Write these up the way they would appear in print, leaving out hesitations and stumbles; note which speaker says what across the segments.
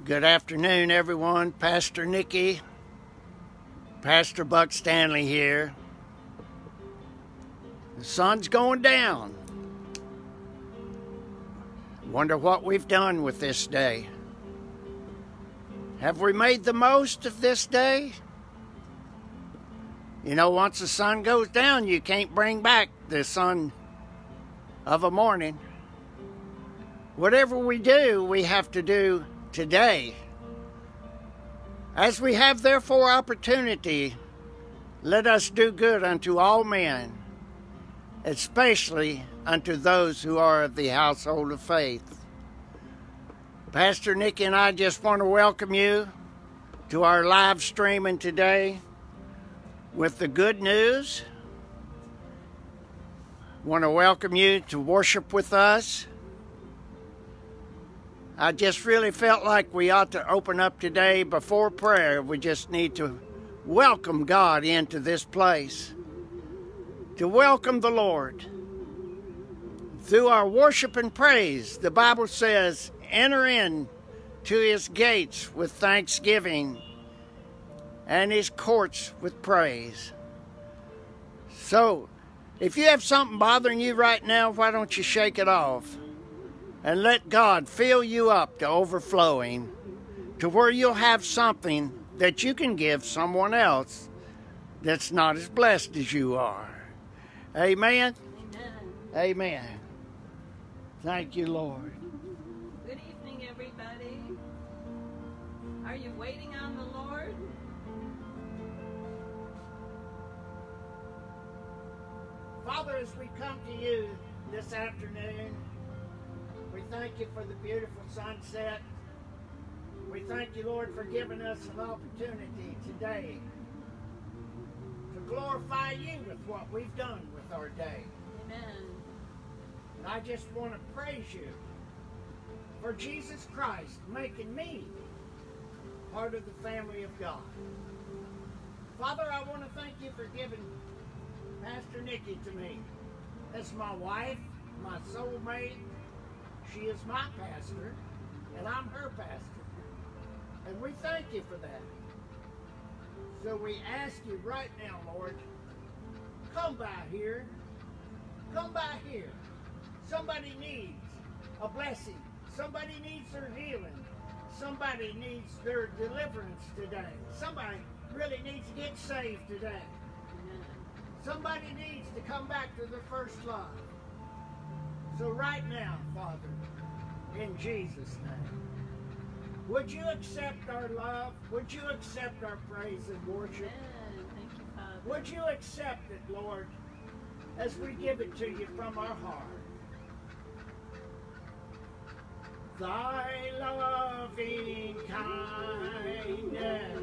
Speaker 1: Good afternoon, everyone. Pastor Nikki, Pastor Buck Stanley here. The sun's going down. Wonder what we've done with this day. Have we made the most of this day? You know, once the sun goes down, you can't bring back the sun of a morning. Whatever we do, we have to do today. As we have therefore opportunity, let us do good unto all men, especially unto those who are of the household of faith. Pastor Nikki and I just want to welcome you to our live streaming today with the good news. Want to welcome you to worship with us. I just really felt like we ought to open up today before prayer. We just need to welcome God into this place, to welcome the Lord. Through our worship and praise, the Bible says, enter in to his gates with thanksgiving and his courts with praise. So, if you have something bothering you right now, why don't you shake it off and let God fill you up to overflowing, to where you'll have something that you can give someone else that's not as blessed as you are. Amen?
Speaker 2: Amen.
Speaker 1: Amen. Thank you, Lord.
Speaker 2: Good evening, everybody. Are you waiting on the Lord?
Speaker 1: Father, as we come to you this afternoon, we thank you for the beautiful sunset. We thank you, Lord, for giving us an opportunity today to glorify you with what we've done with our day.
Speaker 2: Amen.
Speaker 1: And I just want to praise you for Jesus Christ making me part of the family of God. Father, I want to thank you for giving Pastor Nikki to me as my wife, my soulmate. She is my pastor, and I'm her pastor. And we thank you for that. So we ask you right now, Lord, come by here. Come by here. Somebody needs a blessing. Somebody needs their healing. Somebody needs their deliverance today. Somebody really needs to get saved today. Somebody needs to come back to their first love. So right now, Father, in Jesus' name, would you accept our love? Would you accept our praise and worship?
Speaker 2: Amen. Thank you, Father.
Speaker 1: Would you accept it, Lord, as we give it to you from our heart? Thy loving kindness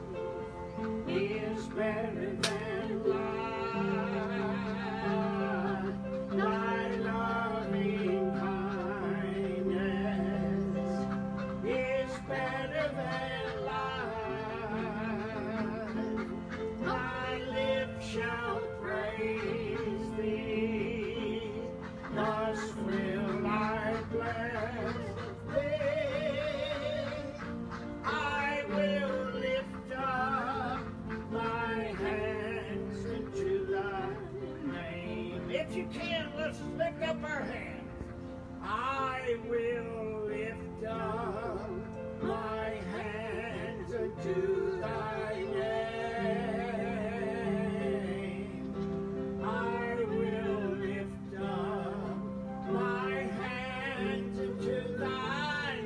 Speaker 1: is better than life. Thy loving kindness is better than life. My lips shall praise thee, thus will I bless thee. I will lift up my hands into thy name. If you can, let's lift up our hands. I will lift up my hands unto thy name. I will lift up my hands unto thy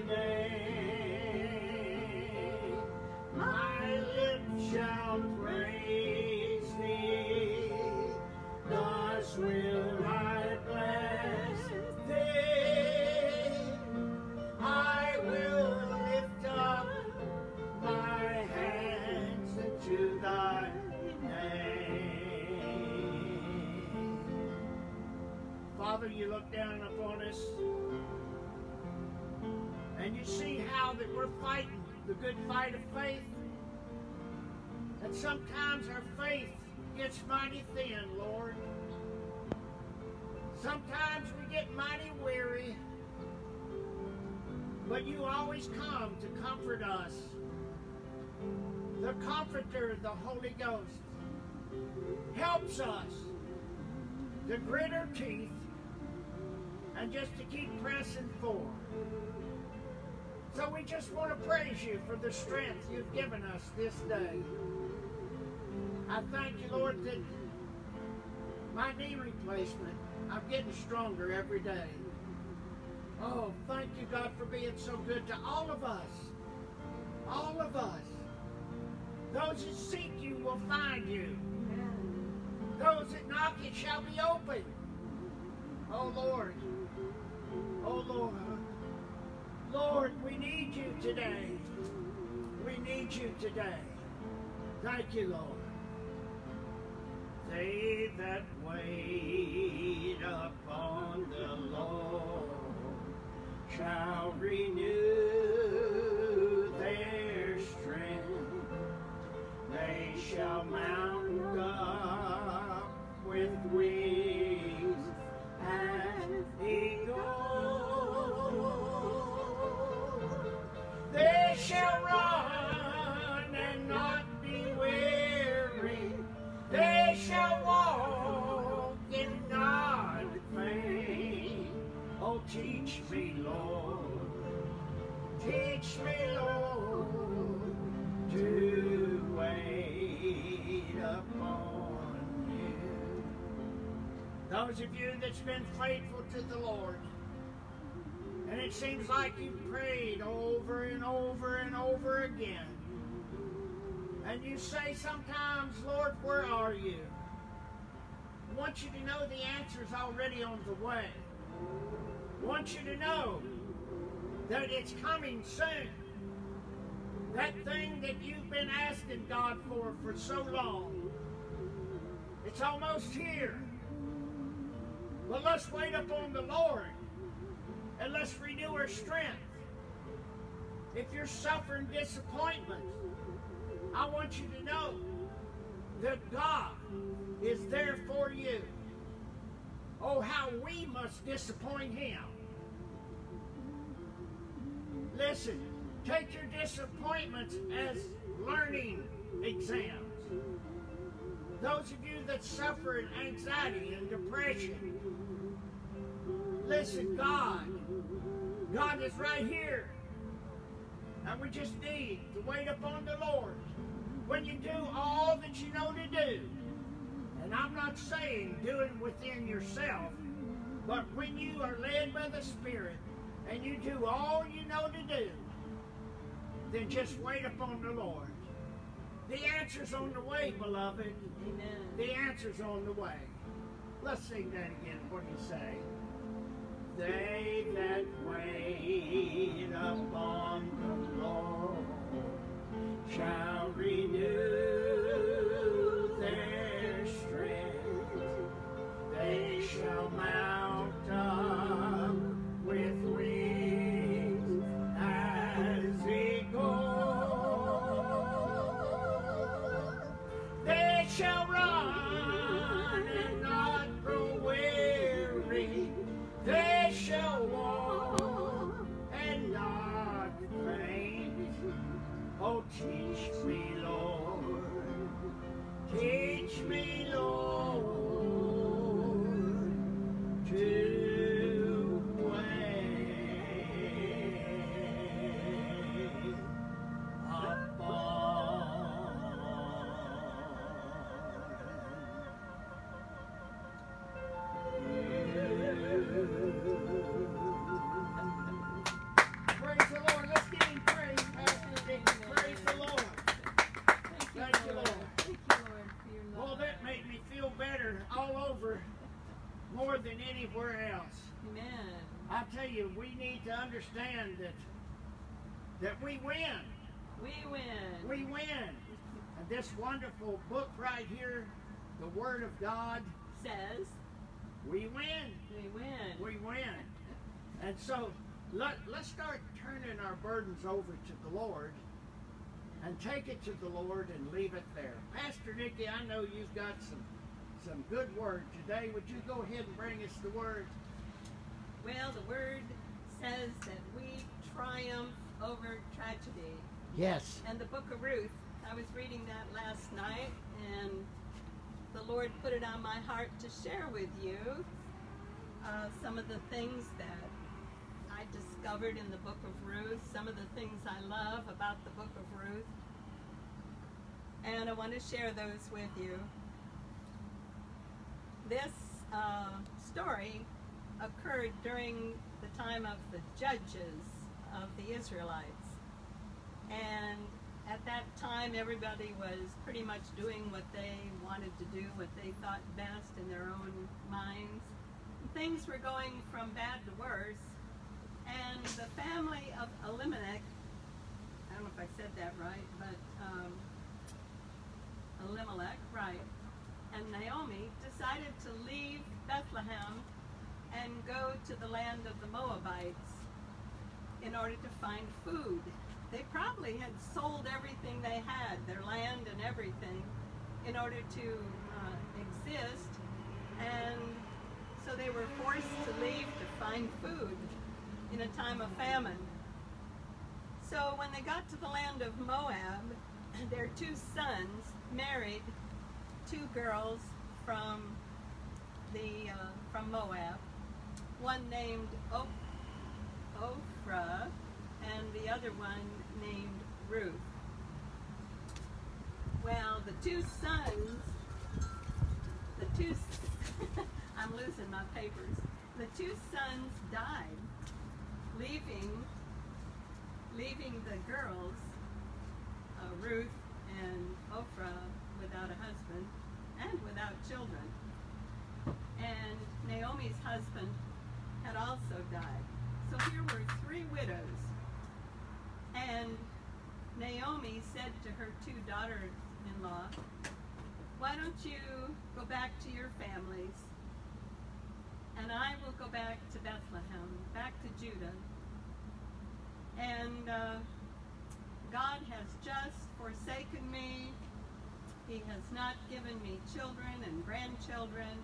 Speaker 1: name. My lips shall praise thee, thus will I bless thee. I will lift up my hands unto thy name. Father, you look down upon us and you see how that we're fighting the good fight of faith. And sometimes our faith gets mighty thin, Lord. Sometimes we get mighty weary. but you always come to comfort us. The Comforter, the Holy Ghost, helps us to grit our teeth and just to keep pressing forward. So we just want to praise you for the strength you've given us this day. I thank you, Lord, that my knee replacement, I'm getting stronger every day. Oh, thank you, God, for being so good to all of us. All of us. Those that seek you will find you. Those that knock, it shall be open. Oh, Lord. Oh, Lord. Lord, we need you today. We need you today. Thank you, Lord. They that wait upon the Lord shall renew their strength. They shall mount up with wings as eagles. They shall run and not be weary. They shall walk and not faint. Oh, teach me, Lord. Teach me, Lord, to wait upon you. Those of you that's been faithful to the Lord, and it seems like you've prayed over and over and over again, and you say sometimes, Lord, where are you? I want you to know the answer's already on the way. I want you to know that it's coming soon. That thing that you've been asking God for so long, it's almost here. But let's wait upon the Lord and let's renew our strength. If you're suffering disappointment, I want you to know that God is there for you. Oh, how we must disappoint Him. Listen, take your disappointments as learning exams. Those of you that suffer in anxiety and depression, listen, God is right here. And we just need to wait upon the Lord. When you do all that you know to do, and I'm not saying do it within yourself, but when you are led by the Spirit and you do all you know to do, then just wait upon the Lord. The answer's on the way, beloved.
Speaker 2: Amen.
Speaker 1: The answer's on the way. Let's sing that again. What do you say? They that wait upon the Lord shall renew their strength. They shall mount up with wings as eagles. They shall run and not grow weary. They shall walk and not faint. Oh, teach me, Lord. Teach me, Lord, to wait Praise the Lord. Let's give Him praise, Pastor Dick. Praise the Lord.
Speaker 2: Thank you, Lord. Thank you, Lord, for your love.
Speaker 1: Well, that made me feel better all over, more than anywhere else.
Speaker 2: Amen.
Speaker 1: I tell you, we need to understand that we win.
Speaker 2: We win.
Speaker 1: We win. And this wonderful book right here, the Word of God,
Speaker 2: Says
Speaker 1: we win.
Speaker 2: we win.
Speaker 1: We win. And so let's start turning our burdens over to the Lord and take it to the Lord and leave it there. Pastor Nikki, I know you've got some good word today. Would you go ahead and bring us the word?
Speaker 2: Well, the word says that we triumph over tragedy.
Speaker 1: Yes.
Speaker 2: And the book of Ruth, I was reading that last night, and the Lord put it on my heart to share with you some of the things that I discovered in the book of Ruth, some of the things I love about the book of Ruth. And I want to share those with you. This story occurred during the time of the judges of the Israelites. And at that time, everybody was pretty much doing what they wanted to do, what they thought best in their own minds. Things were going from bad to worse. And the family of Elimelech, I don't know if I said that right, but Elimelech, right, and Naomi decided to leave Bethlehem and go to the land of the Moabites in order to find food. They probably had sold everything they had, their land and everything, in order to exist, and so they were forced to leave to find food in a time of famine. So when they got to the land of Moab, their two sons married two girls from Moab, one named Ophrah and the other one named Ruth. Well, the two sons, I'm losing my papers. The two sons died, leaving the girls, Ruth and Ophrah, without a husband and without children. And Naomi's husband had also died. So here were three widows. And Naomi said to her two daughters-in-law, "Why don't you go back to your families, and I will go back to Bethlehem, back to Judah. And God has just forsaken me. He has not given me children and grandchildren."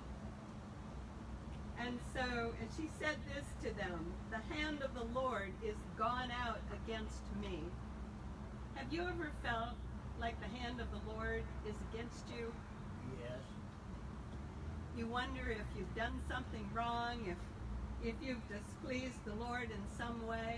Speaker 2: And she said this to them, "The hand of the Lord is gone out against me." Have you ever felt like the hand of the Lord is against you?
Speaker 1: Yes.
Speaker 2: You wonder if you've done something wrong, if you've displeased the Lord in some way.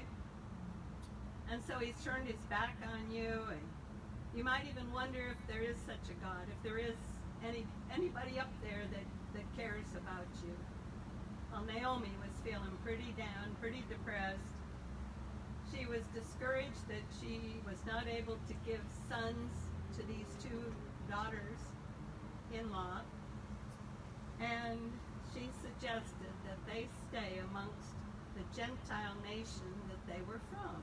Speaker 2: And so he's turned his back on you, and you might even wonder if there is such a God, if there is anybody up there that cares about you. Well, Naomi was feeling pretty down, pretty depressed. She was discouraged that she was not able to give sons to these two daughters-in-law, and she suggested that they stay amongst the Gentile nation that they were from.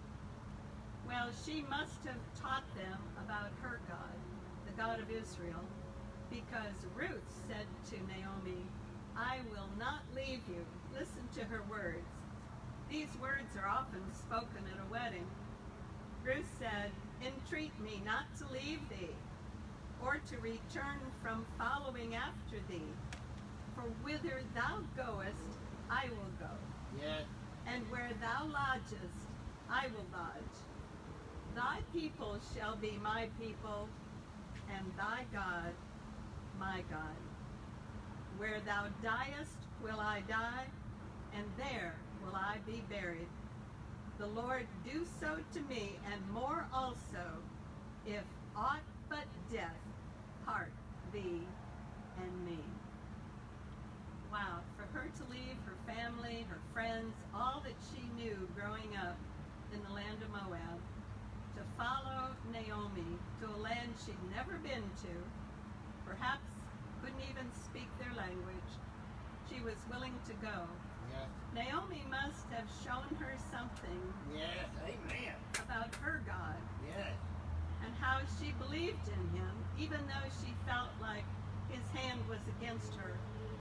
Speaker 2: Well, she must have taught them about her God, the God of Israel, because Ruth said to Naomi, "I will not leave you." Listen to her words. These words are often spoken at a wedding. Ruth said, "Entreat me not to leave thee, or to return from following after thee. For whither thou goest, I will go.
Speaker 1: Yes.
Speaker 2: And where thou lodgest, I will lodge. Thy people shall be my people, and thy God my God. Where thou diest will I die, and there will I be buried. The Lord do so to me, and more also, if aught but death part thee and me." Wow, for her to leave her family, her friends, all that she knew growing up in the land of Moab, to follow Naomi to a land she'd never been to, perhaps couldn't even speak their language. She was willing to go.
Speaker 1: Yes.
Speaker 2: Naomi must have shown her something
Speaker 1: Yes. Amen.
Speaker 2: about her God
Speaker 1: Yes.
Speaker 2: and how she believed in him, even though she felt like his hand was against her.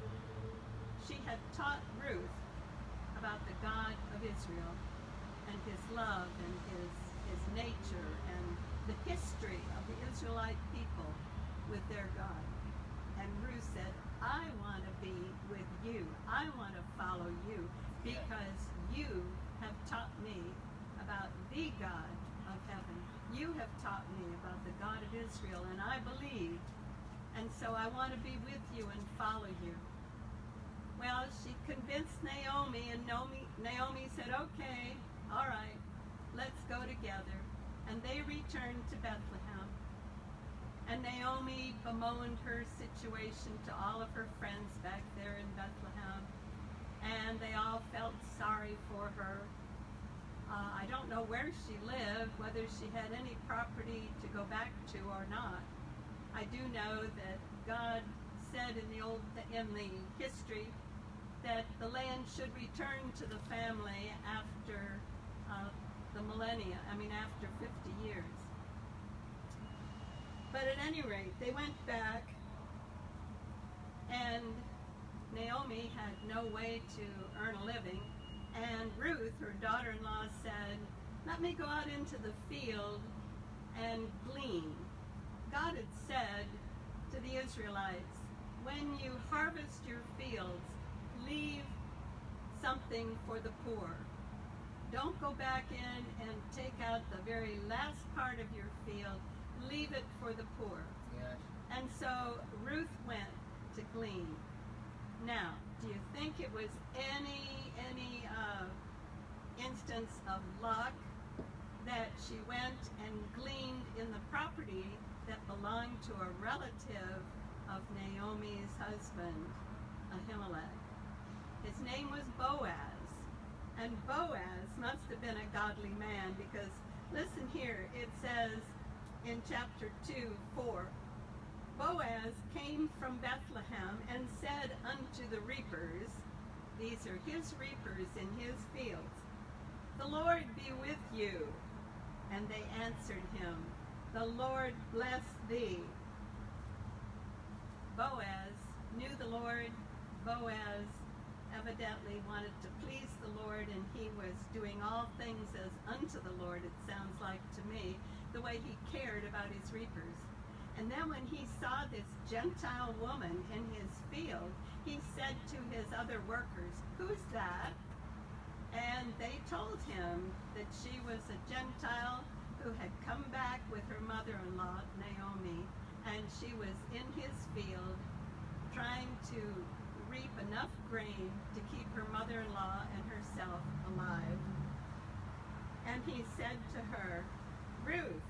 Speaker 2: She had taught Ruth about the God of Israel and his love and his nature and the history of the Israelite people with their God. And Ruth said, "I want to be with you. I want to follow you because you have taught me about the God of heaven. You have taught me about the God of Israel, and I believe. And so I want to be with you and follow you. Well, she convinced Naomi, and Naomi said, okay, all right, let's go together. And they returned to Bethlehem. And Naomi bemoaned her situation to all of her friends back there in Bethlehem. And they all felt sorry for her. I don't know where she lived, whether she had any property to go back to or not. I do know that God said in the history that the land should return to the family after the millennia, after 50 years. But at any rate, they went back, and Naomi had no way to earn a living, and Ruth, her daughter-in-law, said, let me go out into the field and glean. God had said to the Israelites, when you harvest your fields, leave something for the poor. Don't go back in and take out the very last part of your field. Leave it for the poor.
Speaker 1: Yes.
Speaker 2: And so Ruth went to glean. Now, do you think it was any instance of luck that she went and gleaned in the property that belonged to a relative of Naomi's husband, Ahimelech? His name was Boaz. And Boaz must have been a godly man, because listen here, it says in chapter 2:4, Boaz came from Bethlehem and said unto the reapers, these are his reapers in his fields, the Lord be with you. And they answered him, the Lord bless thee. Boaz knew the Lord. Boaz evidently wanted to please the Lord, and he was doing all things as unto the Lord, it sounds like to me, the way he cared about his reapers. And then when he saw this Gentile woman in his field, he said to his other workers, who's that? And they told him that she was a Gentile who had come back with her mother-in-law, Naomi, and she was in his field trying to reap enough grain to keep her mother-in-law and herself alive. And he said to her, Ruth,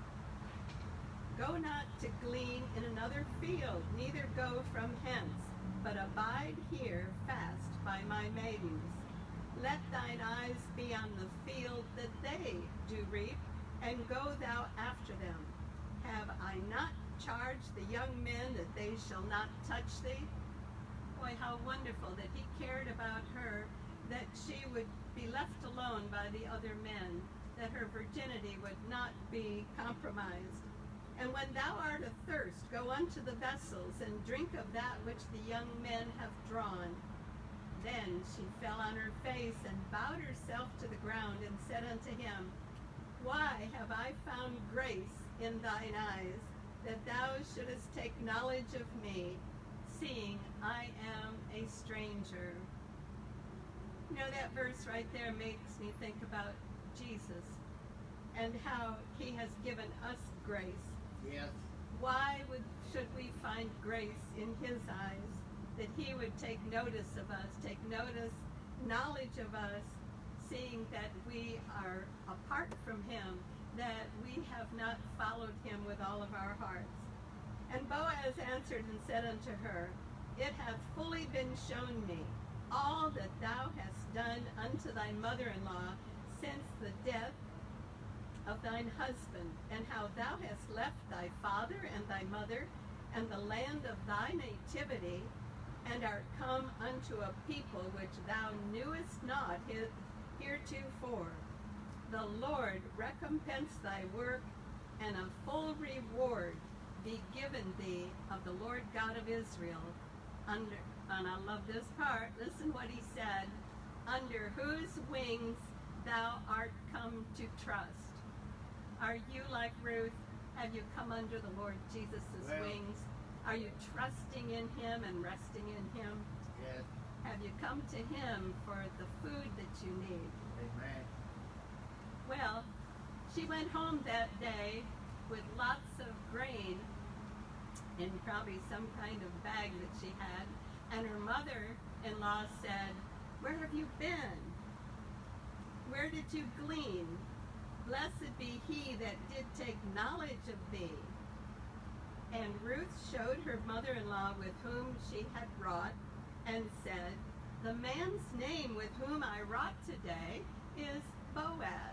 Speaker 2: go not to glean in another field, neither go from hence, but abide here fast by my maidens. Let thine eyes be on the field that they do reap, and go thou after them. Have I not charged the young men that they shall not touch thee? Boy, how wonderful that he cared about her, that she would be left alone by the other men, that her virginity would not be compromised. And when thou art athirst, go unto the vessels, and drink of that which the young men have drawn. Then she fell on her face, and bowed herself to the ground, and said unto him, Why have I found grace in thine eyes, that thou shouldest take knowledge of me, seeing I am a stranger? You know, that verse right there makes me think about Jesus and how he has given us grace.
Speaker 1: Yes.
Speaker 2: Why should we find grace in his eyes? That he would take notice of us, take knowledge of us, seeing that we are apart from him, that we have not followed him with all of our hearts. And Boaz answered and said unto her, It hath fully been shown me all that thou hast done unto thy mother-in-law since the death of thine husband, and how thou hast left thy father and thy mother and the land of thy nativity, and art come unto a people which thou knewest not heretofore. The Lord recompense thy work, and a full reward be given thee of the Lord God of Israel. And I love this part, listen what he said, under whose wings thou art come to trust. Are you like Ruth? Have you come under the Lord Jesus' wings? Are you trusting in him and resting in him?
Speaker 1: Yes.
Speaker 2: Have you come to him for the food that you need?
Speaker 1: Amen.
Speaker 2: She went home that day with lots of grain in probably some kind of bag that she had, and her mother-in-law said, "Where have you been? Where did you glean? Blessed be he that did take knowledge of thee." And Ruth showed her mother-in-law with whom she had wrought, and said, "The man's name with whom I wrought today is Boaz."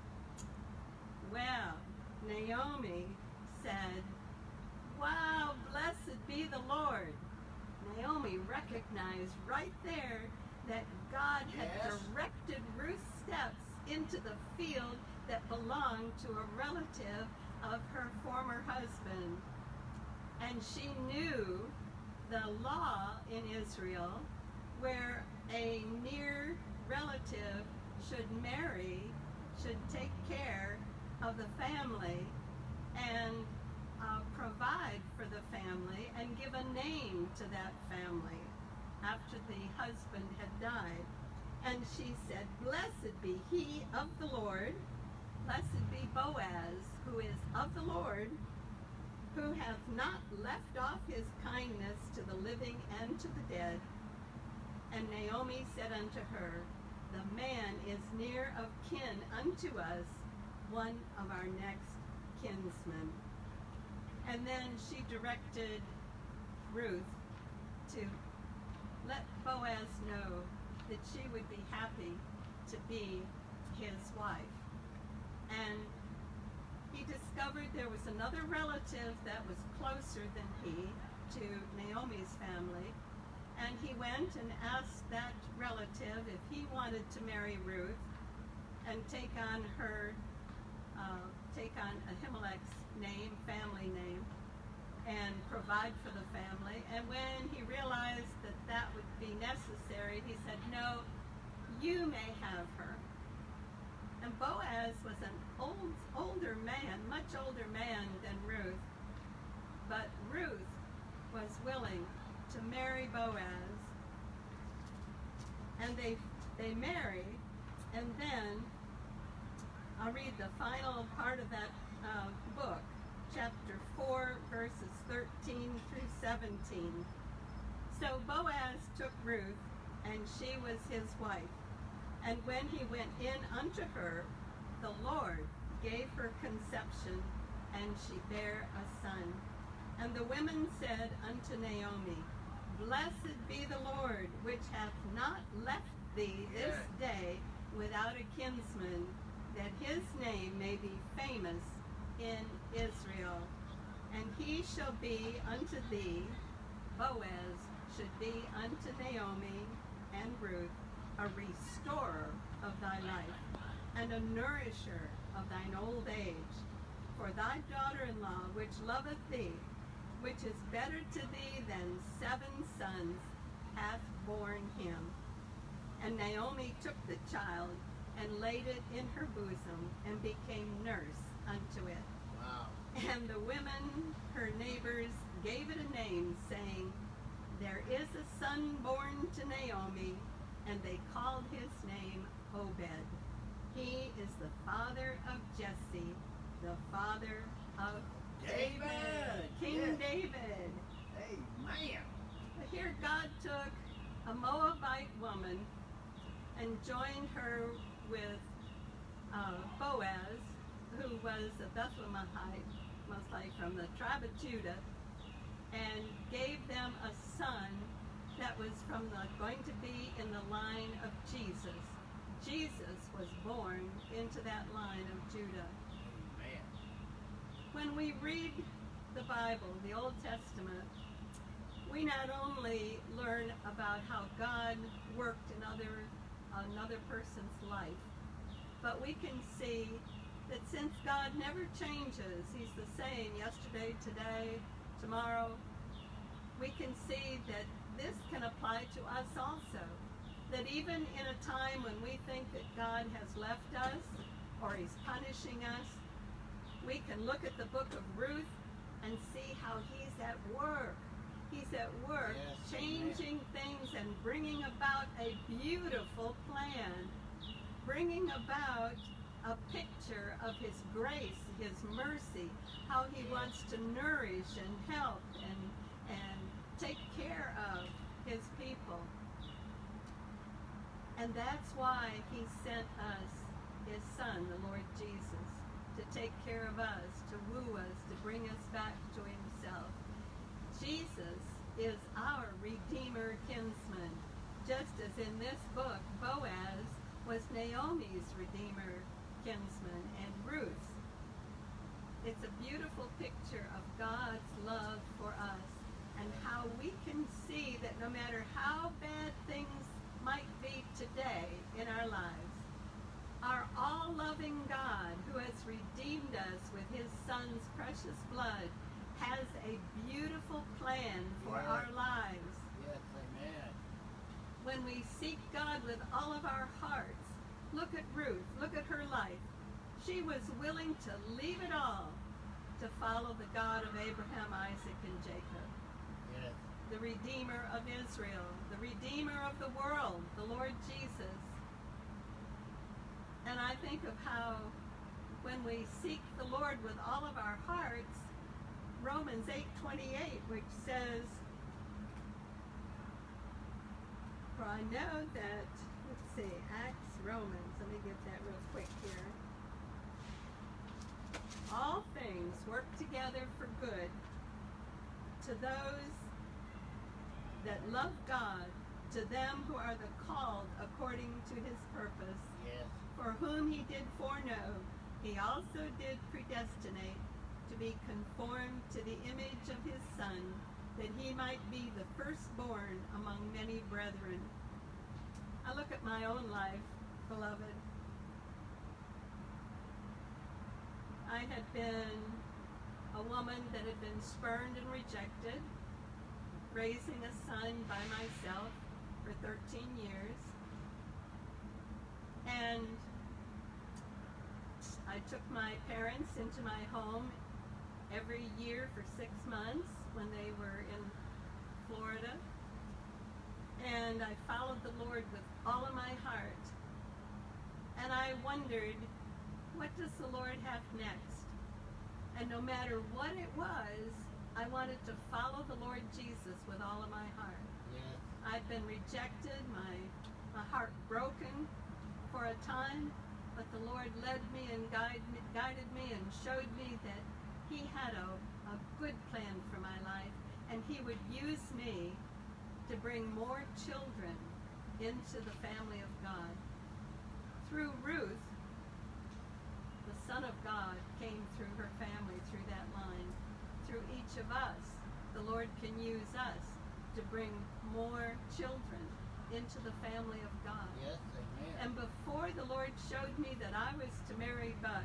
Speaker 2: Well, Naomi said, "Wow, blessed be the Lord." Naomi recognized right there that God had directed Ruth's steps into the field that belonged to a relative of her former husband. And she knew the law in Israel where a near relative should marry, should take care of the family and provide for the family and give a name to that family after the husband had died. And she said, "Blessed be he of the Lord, blessed be Boaz, who is of the Lord, who hath not left off his kindness to the living and to the dead." And Naomi said unto her, "The man is near of kin unto us, one of our next kinsmen." And then she directed Ruth to let Boaz know that she would be happy to be his wife. And he discovered there was another relative that was closer than he to Naomi's family, and he went and asked that relative if he wanted to marry Ruth and take on Ahimelech's name, family name, and provide for the family. And when he realized that that would be necessary, he said, "No, you may have her." And Boaz was an older man, much older man than Ruth, but Ruth was willing to marry Boaz. And they married, and then I'll read the final part of that book, chapter 4, verses 13 through 17. "So Boaz took Ruth, and she was his wife. And when he went in unto her, the Lord gave her conception, and she bare a son. And the women said unto Naomi, Blessed be the Lord, which hath not left thee this day without a kinsman, that his name may be famous in Israel. And he shall be unto thee, Boaz should be unto Naomi and Ruth, a restorer of thy life, and a nourisher of thine old age. For thy daughter-in-law, which loveth thee, which is better to thee than 7 sons, hath borne him. And Naomi took the child, and laid it in her bosom, and became nurse unto it.
Speaker 1: Wow.
Speaker 2: And the women, her neighbors, gave it a name, saying, There is a son born to Naomi, and they called his name Obed. He is the father of Jesse, the father of David. King David.
Speaker 1: Amen.
Speaker 2: Here God took a Moabite woman and joined her with Boaz, who was a Bethlehemite, most likely from the tribe of Judah, and gave them a son that was going to be in the line of Jesus. Jesus was born into that line of Judah.
Speaker 1: Amen.
Speaker 2: When we read the Bible, the Old Testament, we not only learn about how God worked in another person's life, but we can see that since God never changes, he's the same yesterday, today, tomorrow, we can see that this can apply to us also. That even in a time when we think that God has left us or he's punishing us, we can look at the book of Ruth and see how he's at work. He's at work, changing things and bringing about a beautiful plan, bringing about a picture of his grace, his mercy, how he wants to nourish and help and take care of his people. And that's why he sent us his son, the Lord Jesus, to take care of us, to woo us, to bring us back to himself. Jesus is our Redeemer kinsman, just as in this book, Boaz was Naomi's Redeemer kinsman and Ruth's. It's a beautiful picture of God's love for us and how we can see that no matter how bad things might be today in our lives, our all-loving God who has redeemed us with his son's precious blood has a beautiful plan for our lives.
Speaker 1: Yes, amen.
Speaker 2: When we seek God with all of our hearts, look at Ruth, look at her life. She was willing to leave it all to follow the God of Abraham, Isaac, and Jacob.
Speaker 1: Yes.
Speaker 2: The Redeemer of Israel, the Redeemer of the world, the Lord Jesus. And I think of how when we seek the Lord with all of our hearts, Romans 8:28, which says, for I know that, let's see, Acts, Romans, let me get that real quick here. All things work together for good to those that love God, to them who are the called according to his purpose.
Speaker 1: Yes.
Speaker 2: For whom he did foreknow, he also did predestinate to be conformed to the image of his Son, that he might be the firstborn among many brethren. I look at my own life, beloved. I had been a woman that had been spurned and rejected, raising a son by myself for 13 years. And I took my parents into my home every year for 6 months when they were in Florida. And I followed the Lord with all of my heart. And I wondered, what does the Lord have next? And no matter what it was, I wanted to follow the Lord Jesus with all of my heart.
Speaker 1: Yes.
Speaker 2: I'd been rejected, my heart broken for a time, but the Lord led me and guided me and showed me that he had a good plan for my life, and he would use me to bring more children into the family of God. Through Ruth, the Son of God came through her family, through that line. Through each of us, the Lord can use us to bring more children into the family of God.
Speaker 1: Yes, amen.
Speaker 2: And before the Lord showed me that I was to marry Buck,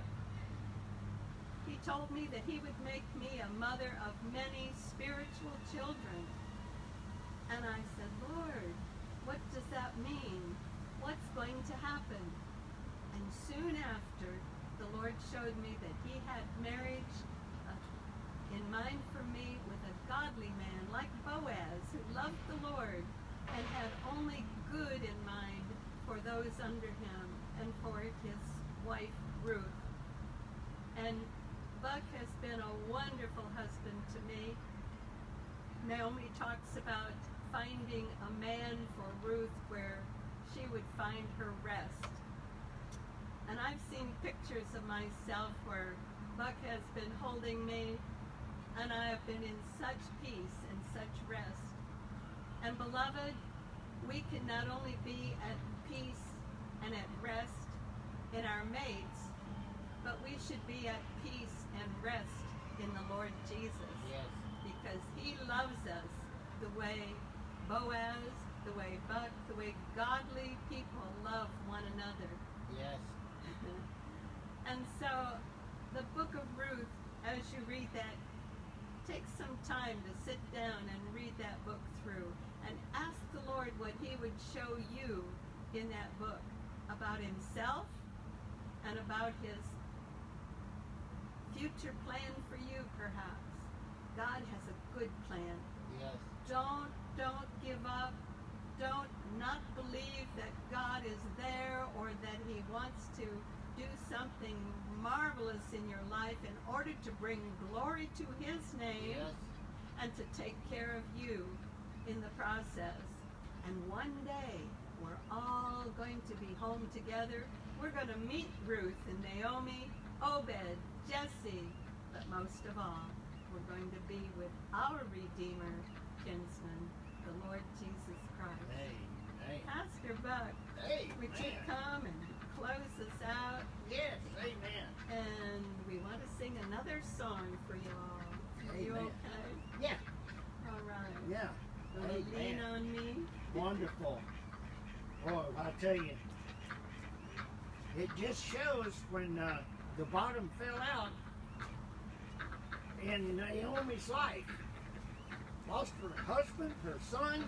Speaker 2: he told me that he would make me a mother of many spiritual children. And I said, Lord, what does that mean? What's going to happen? And soon after, the Lord showed me that he had marriage in mind for me with a godly man like Boaz, who loved the Lord and had only good in mind for those under him and for his wife Ruth. And Buck has been a wonderful husband to me. Naomi talks about finding a man for Ruth where she would find her rest. And I've seen pictures of myself where Buck has been holding me, and I have been in such peace and such rest. And beloved, we can not only be at peace and at rest in our mates, but we should be at peace and rest in the Lord Jesus.
Speaker 1: Yes.
Speaker 2: Because he loves us the way Boaz, the way Buck, the way godly people love one another.
Speaker 1: Yes.
Speaker 2: And so the book of Ruth, as you read that, take some time to sit down and read that book through and ask the Lord what he would show you in that book about himself and about his future plan for you, perhaps. God has a good plan.
Speaker 1: Yes.
Speaker 2: Don't give up. Don't not believe that God is there or that he wants to do something marvelous in your life in order to bring glory to His name
Speaker 1: Yes.
Speaker 2: and to take care of you in the process. And one day, we're all going to be home together. We're going to meet Ruth and Naomi, Obed, Jesse, but most of all, we're going to be with our Redeemer, kinsman, the Lord Jesus Christ.
Speaker 1: Amen.
Speaker 2: Pastor Buck, would you
Speaker 1: Amen.
Speaker 2: come and close us out?
Speaker 1: Yes, amen.
Speaker 2: And we want to sing another song for you all. Are you
Speaker 1: Amen.
Speaker 2: okay?
Speaker 1: Yeah,
Speaker 2: All right.
Speaker 1: yeah.
Speaker 2: Will you lean
Speaker 1: Amen.
Speaker 2: on me?
Speaker 1: Wonderful. Boy, I tell you, it just shows when the bottom fell out in Naomi's life. Lost her husband, her sons.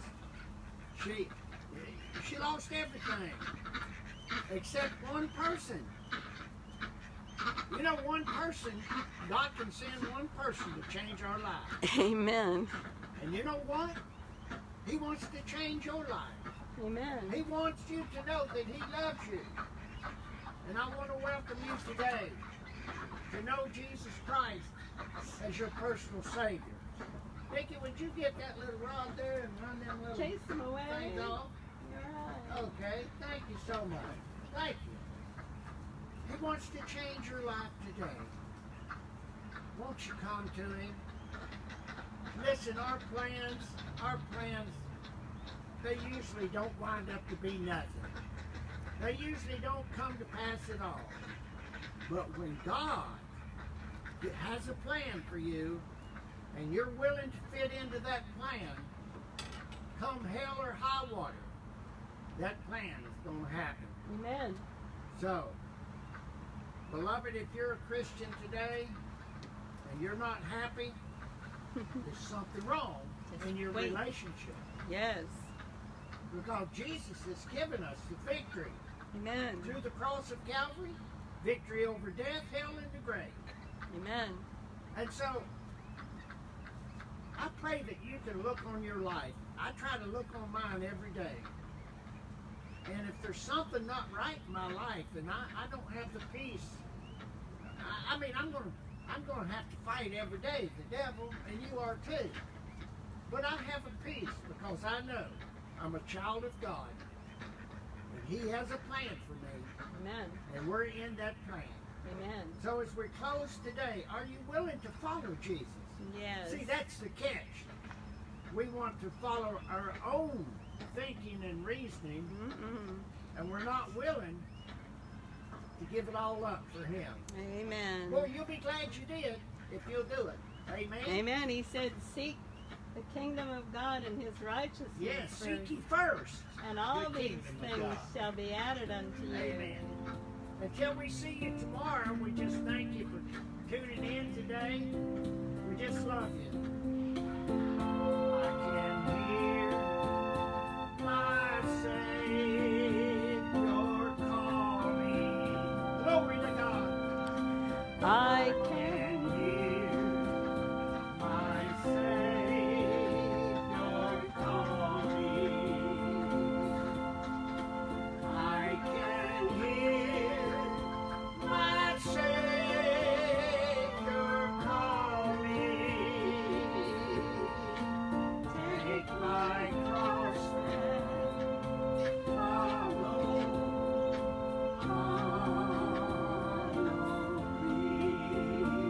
Speaker 1: She lost everything except one person. You know, one person, God can send one person to change our lives.
Speaker 2: Amen.
Speaker 1: And you know what? He wants to change your life.
Speaker 2: Amen.
Speaker 1: He wants you to know that He loves you. And I want to welcome you today to know Jesus Christ as your personal Savior. Dickie, would you get that little rod there and run them little
Speaker 2: Chase them away.
Speaker 1: things off?
Speaker 2: You're right.
Speaker 1: Okay, thank you so much. Thank you. He wants to change your life today. Won't you come to Him? Listen, our plans, they usually don't wind up to be nothing. They usually don't come to pass at all. But when God has a plan for you, and you're willing to fit into that plan, come hell or high water, that plan is going to happen.
Speaker 2: Amen.
Speaker 1: So, beloved, if you're a Christian today and you're not happy, there's something wrong in your
Speaker 2: wait.
Speaker 1: relationship.
Speaker 2: Yes.
Speaker 1: Because Jesus has given us the victory
Speaker 2: Amen.
Speaker 1: through the cross of Calvary, victory over death, hell, and the grave.
Speaker 2: Amen.
Speaker 1: And so, I pray that you can look on your life. I try to look on mine every day. And if there's something not right in my life, and I don't have the peace, I mean, I'm going to have to fight every day, the devil, and you are too. But I have a peace because I know I'm a child of God. And He has a plan for me,
Speaker 2: Amen.
Speaker 1: and we're in that plan.
Speaker 2: Amen.
Speaker 1: So as we close today, are you willing to follow Jesus?
Speaker 2: Yes.
Speaker 1: See, that's the catch. We want to follow our own thinking and reasoning, and we're not willing to give it all up for Him.
Speaker 2: Amen.
Speaker 1: Well, you'll be glad you did if you'll do it. Amen?
Speaker 2: Amen. He said, seek the kingdom of God and His righteousness
Speaker 1: Yes,
Speaker 2: first,
Speaker 1: seek ye first.
Speaker 2: and all
Speaker 1: the
Speaker 2: these
Speaker 1: kingdom of
Speaker 2: things
Speaker 1: God.
Speaker 2: shall be added unto you.
Speaker 1: Amen. Until we see you tomorrow, we just thank you for tuning in today. We just love you. I can hear my Savior calling. Glory to God.
Speaker 2: I
Speaker 1: can hear my Savior calling. I can hear my Savior calling. Take my cross and follow me.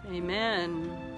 Speaker 3: Amen.